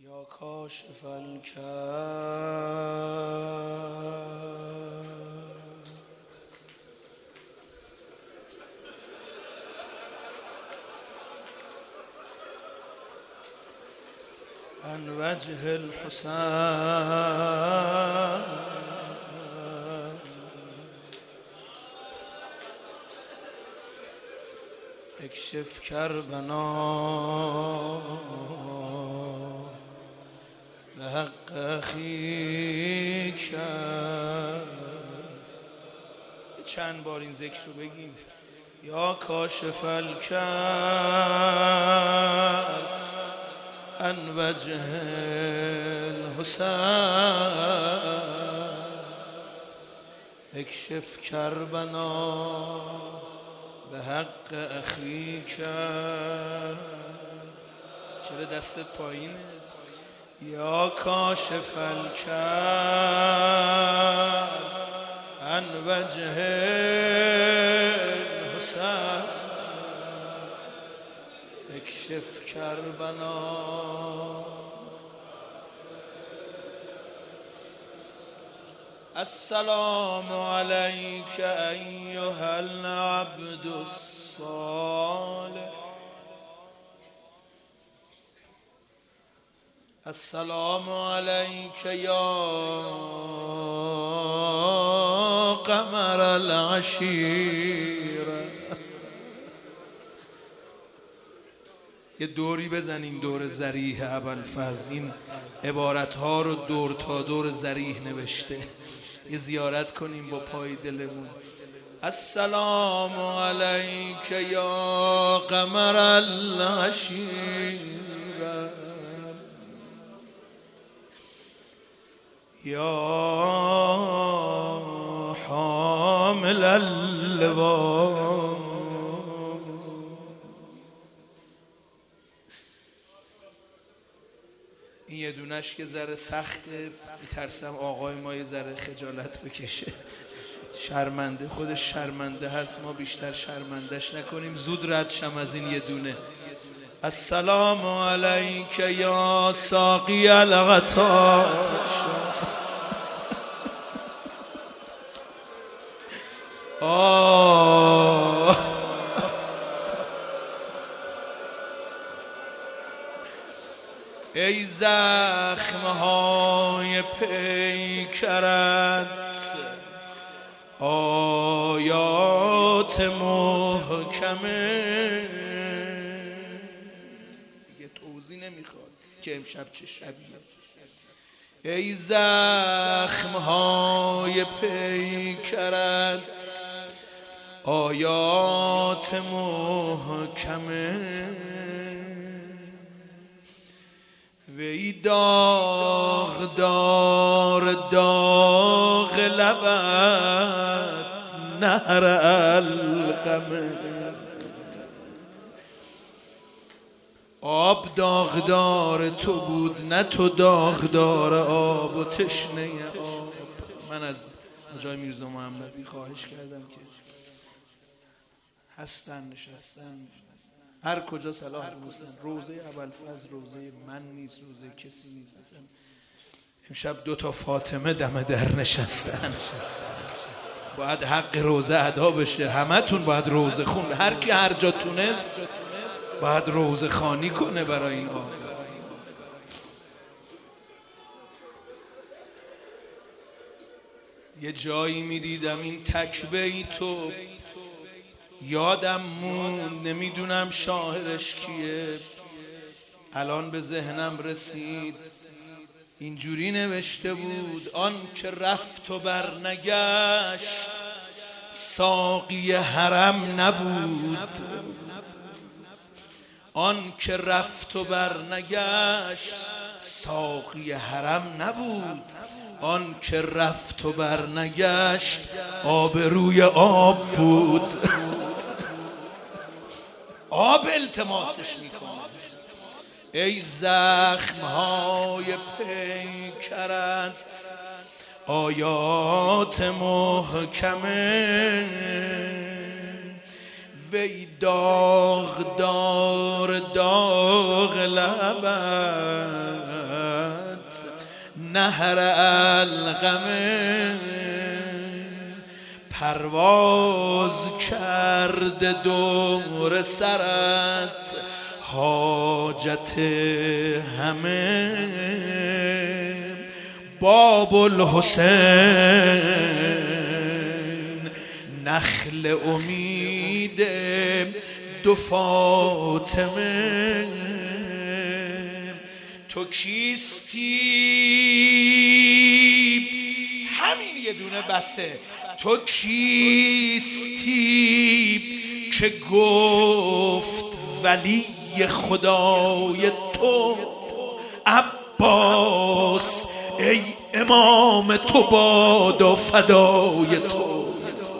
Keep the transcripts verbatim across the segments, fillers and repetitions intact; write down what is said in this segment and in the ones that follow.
یا کاشف الکرب عن وجه الحسن اکشف کربنا به حق اخیک. چند بار این ذکر رو بگیم. یا کاشف الکرب عن وجه الحسن اکشف کربنا به حق اخیک. چرا دستت پایینه؟ یا کاشف الکرب عن وجه الحسن اکشف کربنا. السلام علیک ایها العبد الصالح. السلام علیک یا قمر العشیره. یه دوری بزنیم دور ذریح ابوالفضل. این عبارت ها رو دور تا دور ذریح نوشته. یه زیارت کنیم با پای دلمون. السلام علیک یا قمر العشیره یا حامل اللوا. این یه دونش که ذره سخته، میترسم آقای ما یه ذره خجالت بکشه، شرمنده، خودش شرمنده هست، ما بیشتر شرمندش نکنیم. زود رد شم از این یه دونه. السلام علیک یا ساقی العطاش. آه ای زخمهای پیکرت آیات محکمه. دیگه توضیح نمیخواد که امشب چه شبیه. ای زخمهای پیکرت آیات محکمه. وی داغ دار داغ لبت نهر القمه. آب داغدار تو بود نه تو داغدار آب و تشنه آب. من از جای میرزا محمدی خواهش کردم که هستن نشستن هر کجا صلاح دونستن. روزه ابوالفضل روزه من نیست، روزه کسی نیست. مثلا امشب دو تا فاطمه دم در نشستن. باید حق روزه ادا بشه. همه تون باید روزه خون، هر کی هر جا تونست باید روزه خانی کنه برای این آقا. یه جایی میدیدم این تک بیتو یادم موند، نمیدونم شاعرش کیه، الان به ذهنم رسید. اینجوری نوشته بود: آن که رفت و برنگشت ساقی حرم نبود. آن که رفت و برنگشت ساقی حرم نبود. آن که رفت و برنگشت آب روی آب بود. آب التماسش میکنه. ای زخمهای پیکرت آیات محکمه. وی داغ دار داغ لبت نهر القمه پرواز کرده دور سرت حاجت همه باب الحسین نخل امید دو فاطمه تو کیستی همین یه دونه بسه تو کیستی که گفت ولی خدای تو عباس ای امام تو بادا فدای تو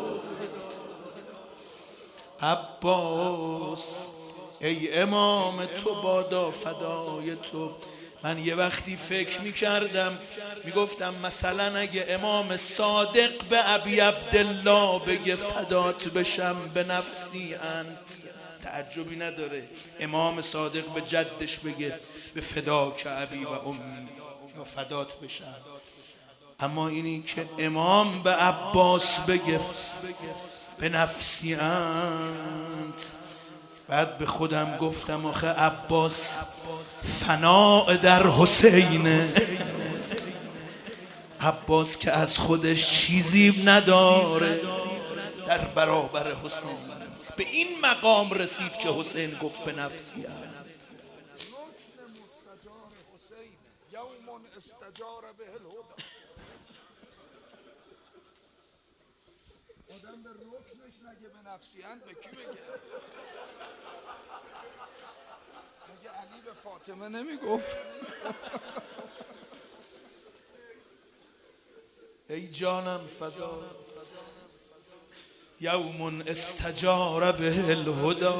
عباس ای امام تو بادا فدای تو. من یه وقتی فکر میکردم میگفتم مثلا اگه امام صادق به ابی عبدالله بگه فدات بشم به نفسی انت تعجبی نداره. امام صادق به جدش بگه به فدا که ابی و امی یا فدات بشم. اما اینی که امام به عباس بگه به نفسی انت. بعد به خودم گفتم آخه عباس فناء در حسینه. عباس که از خودش چیزی نداره در برابر حسین. به این مقام رسید که حسین گفت به نفسی انت. آدم به رکنش نگه به نفسی انت به کی بگه؟ مگه علی به فاطمه نمیگفت؟ ای جانم فدات یوم استجار به الهدی.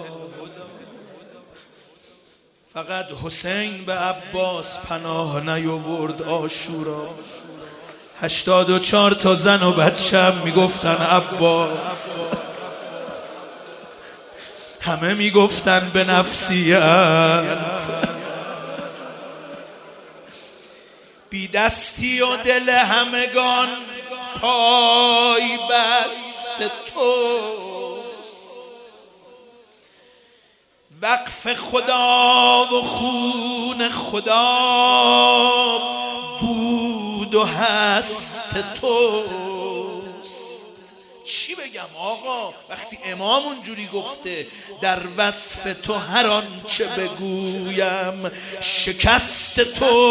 فقط حسین به عباس پناه نیاورد. عاشورا هشتاد و چهار تا زن و بچه میگفتن عباس، همه میگفتن به نفسی انت. بی دستی و دل همگان پای بست توست. وقف خدا و خون خدا بود و هست توست. چی بگم آقا وقتی امام اونجوری گفته در وصف تو هر آنچه بگویم شکست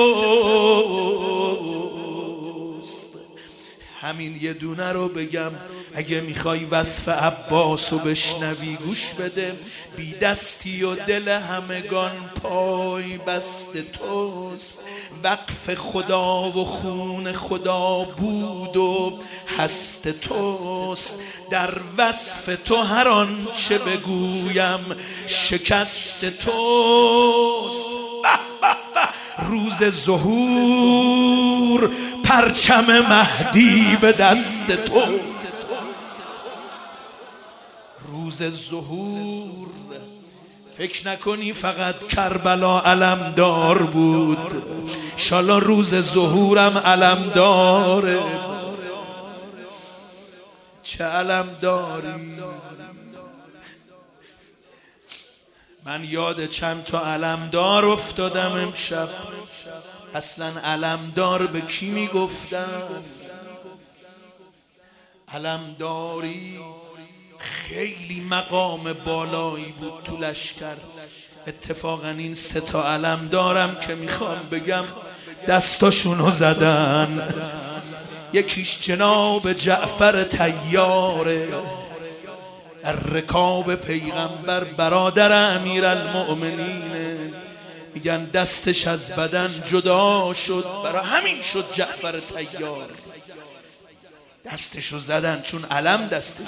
توست. همین یه دونه رو بگم اگه میخوای وصف عباس رو بشنوی گوش بده. بی دستی و دل همگان پای بست توست. وقف خدا و خون خدا بود و هست توست. در وصف تو هر آنچه بگویم شکست توست. روز ظهور پرچم مهدی به دست تو. روز ظهور فکر نکنی فقط کربلا علمدار بود، انشالله روز ظهورم علمداره. چه علمداری؟ من یاد چند تا علمدار افتادم امشب. اصلا علمدار به کی میگفتن؟ علمداری خیلی مقام بالایی بود تو لشکر. اتفاقا این سه تا علمدارم که میخوام بگم دستاشونو زدن. یکیش جناب جعفر طیاره در رکاب پیغمبر، برادر امیرالمؤمنین. میگن دستش از بدن جدا شد، برای همین شد جعفر طیار. دستشو زدن چون علم دستش.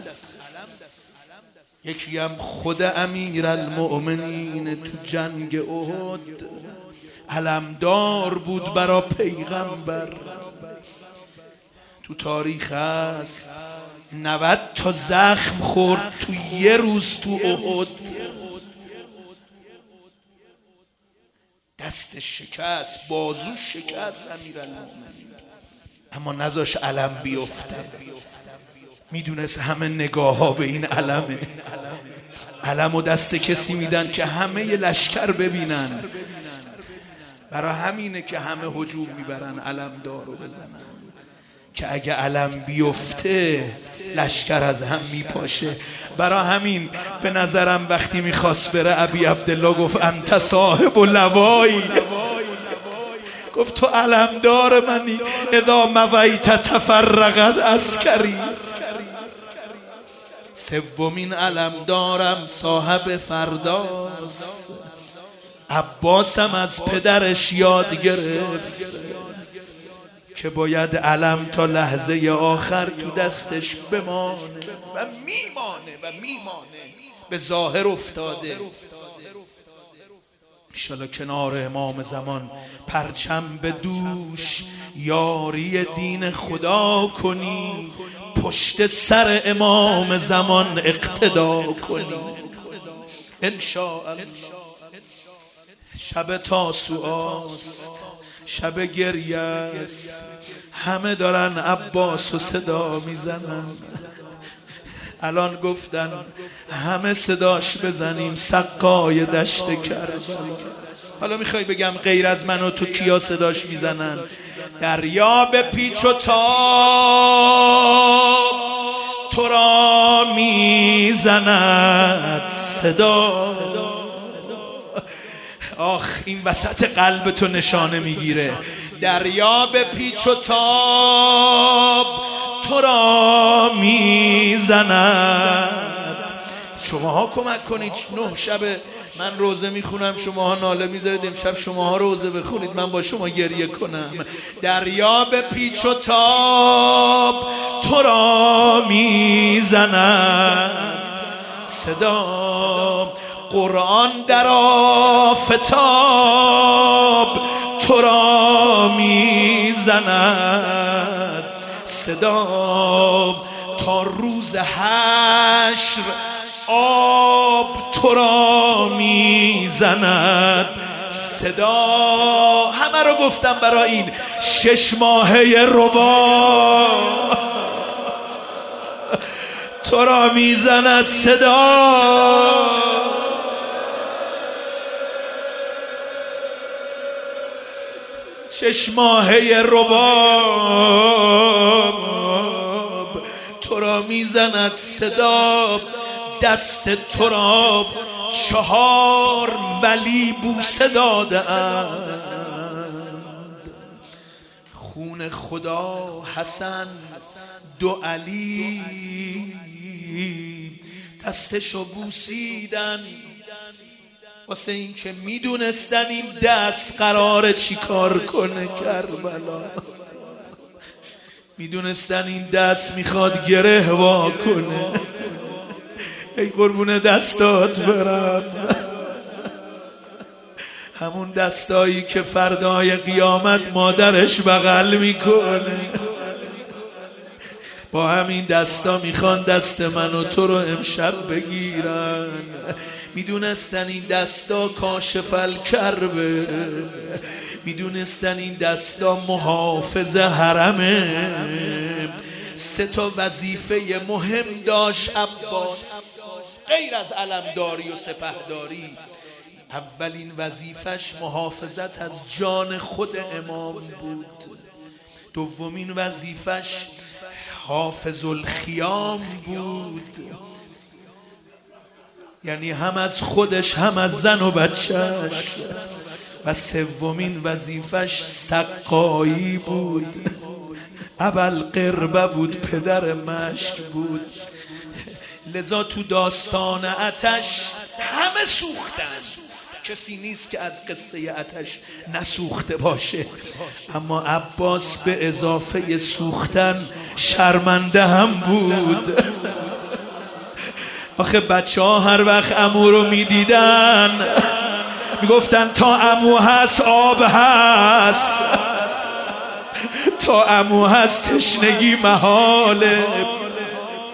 یکی هم خود امیرالمؤمنین تو جنگ احد علمدار بود برای پیغمبر. تو تاریخ هست نود تا زخم خورد تو یه روز تو احد، دست شکست، بازو شکست امیرالمومنین، اما نذاش علم بیفته. میدونست همه نگاه ها به این علمه، علم و دست کسی میدن که همه ی لشکر ببینن. برای همینه که همه هجوم میبرن علم دارو بزنن که اگه علم بیفته لشکر از هم میپاشه. برای همین به نظرم وقتی میخواست بره ابی عبدالله گفت انت صاحب لوایی، گفت تو علمدار منی، اذا مضیت تفرقت عسکری. سومین علمدارم صاحب فرداست، عباسم از پدرش یاد گرفت که باید علم تا لحظه آخر تو دستش بمانه و میمانه و میمانه، به ظاهر افتاده. انشالله کنار امام زمان پرچم به دوش، یاری دین خدا کنی، پشت سر امام زمان اقتدا کنی انشاءالله. شب تاسوعاست، شب گریه است، همه دارن عباس و صدا میزنن. الان گفتن همه صداش بزنیم سقای دشت کربلا. حالا میخوای بگم غیر از من و تو کیا صداش میزنن؟ دریا به پیچ و تاب تو را میزند صدا. آخ این وسط قلب تو نشانه میگیره. دریا به پیچ و تاب تو را میزند. شماها کمک کنید. نه شب من روزه میخونم، شماها ناله میذارید، امشب شماها روزه بخونید من با شما گریه کنم. دریا به پیچ و تاب تو را میزند صدا. قرآن در آفتاب تو را میزند صدا. تا روز حشر آب تو را میزند صدا. همه رو گفتم برای این شش ماهه ربا تو را میزند صدا. شش ماهه رباب تو را میزند صدا. دست تو را چهار ولی بوسه داده اند. خون خدا حسن دو علی دستشو بوسیدن، واسه این که میدونستن این دست قراره چی کار کنه کربلا. میدونستن این دست میخواد گره وا کنه. ای قربون دستات برم، همون دستایی که فردای قیامت مادرش بغل میکنه. با همین دستا میخوان دست من و تو رو امشب بگیرن. میدونستن این دستا کاشف الکربه، میدونستن این دستا محافظ حرمه. سه تا وظیفه مهم داشت عباس غیر از علمداری و سپهداری. اولین وظیفش محافظت از جان خود امام بود. دومین وظیفش حافظ الخیام بود، یعنی هم از خودش هم از زن و بچهش. و سومین وظیفش سقایی بود. ابوالقربه بود، پدر مشک بود. لذا تو داستان آتش همه سوختن، کسی نیست که از قصه آتش نسوخته باشه. اما عباس به اضافه سوختن شرمنده هم بود. آخه بچه ها هر وقت عمو رو میدیدن میگفتن تا عمو هست آب هست، تا عمو هست تشنگی محاله.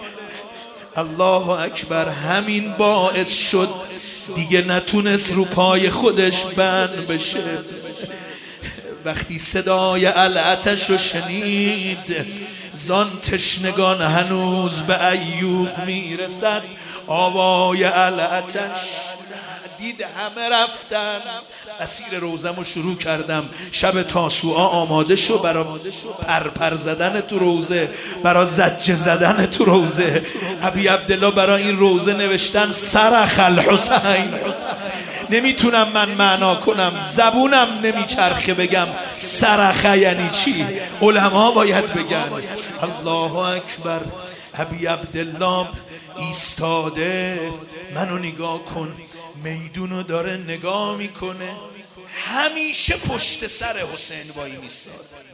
الله اکبر. همین باعث شد دیگه نتونست رو پای خودش بند بشه. وقتی صدای العتش رو شنید، زان تشنگان هنوز به ایوب میرسد آوای العتش. دید همه رفتن، اسیر روزم رو شروع کردم. شب تاسوعا آماده شو برای پرپر زدن تو روزه، برای زجه زدن تو روزه. ابی عبدالله برای این روزه نوشتن صرخ الحسین. نمیتونم من معنا کنم، زبونم نمیچرخه بگم صرخه یعنی چی. علما باید بگن. الله اکبر. ابی عبدالله ایستاده، منو نگاه کن، میدونو داره نگاه میکنه. همیشه پشت سر حسین وای میسته،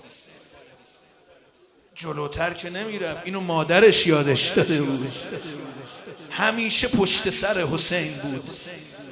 جلوتر که نمیرفت. اینو مادرش یادش داده بود. همیشه پشت سر حسین بود.